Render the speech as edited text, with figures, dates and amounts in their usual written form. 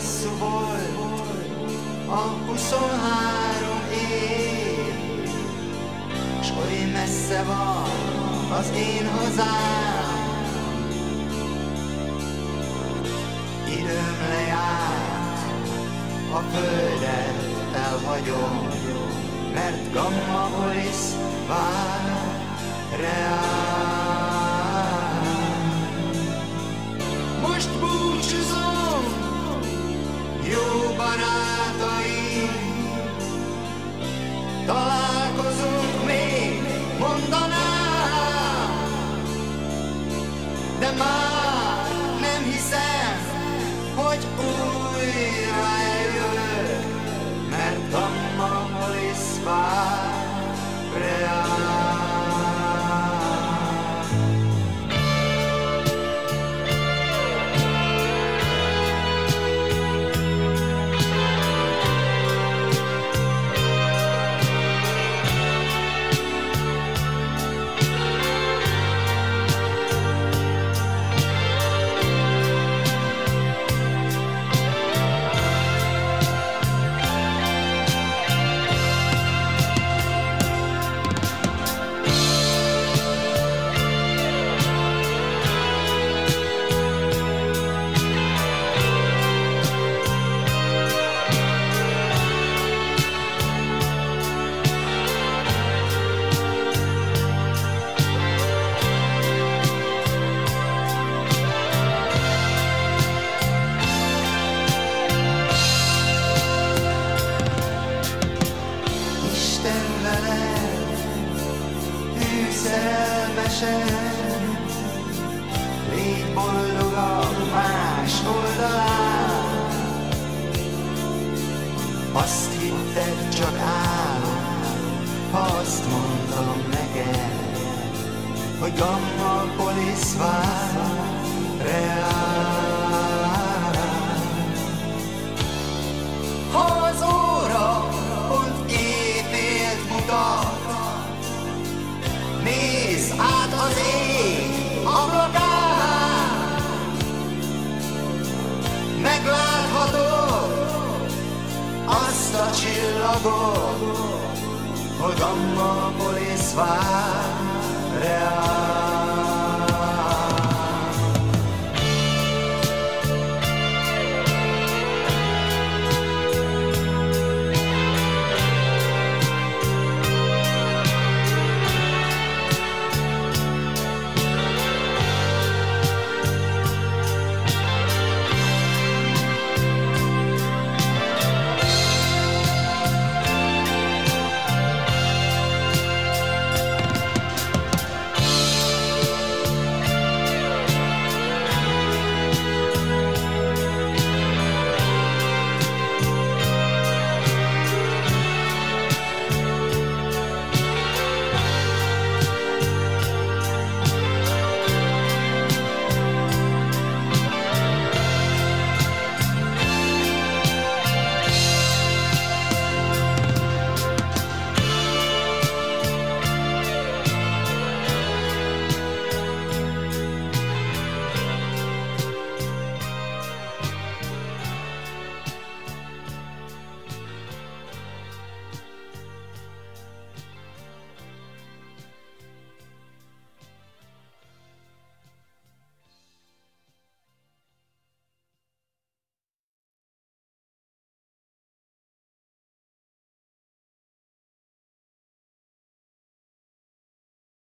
hosszú volt a 23 év, s oly messze van az én hazám. Időm lejárt, a földet elhagyom, mert Gammapolis vár reám. Most búcsúzom, jó barátaim, találkozunk még, mondanám, de már nem hiszem, hogy újra eljövök, mert Gammapolis vár reám. Szerelmesen, légy boldogabb más oldalán. Azt hitted csak álom, ha azt mondtam neked, hogy Gammapolis vár reám. Ha az óra pont éjfélt mutat, nézz át az ég ablakán, megláthatod azt a csillagot, hogy Gammapolis vár reám.